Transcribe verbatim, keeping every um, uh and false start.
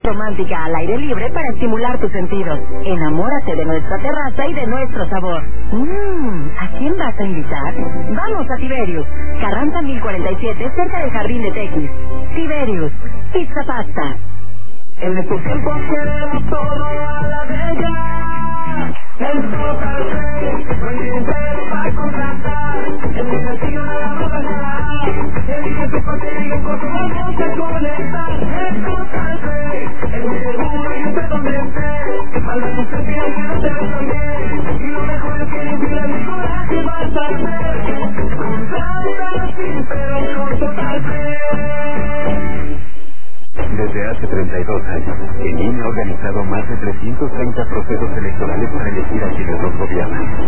Romántica al aire libre para estimular tus sentidos. Enamórate de nuestra terraza y de nuestro sabor. Mmm, ¿a quién vas a invitar? Vamos a Tiberius, Carranza mil cuarenta y siete, cerca del Jardín de Tequis. Tiberius, pizza pasta. En estos tiempos queremos todo a la bella. En Total Play, no hay dinero para contratar. El destino de la moda el día que pase lleguen con tu vamos a conectar. En Total Play, es muy seguro y usted donde esté. Manda tu selfie al que no te ve también. Y lo mejor es que ni la mi coraje vas a hacer. Contrata sin pero con Total Play. Desde hace treinta y dos años, el I N E ha organizado más de trescientos treinta procesos electorales para elegir a quienes nos gobiernan.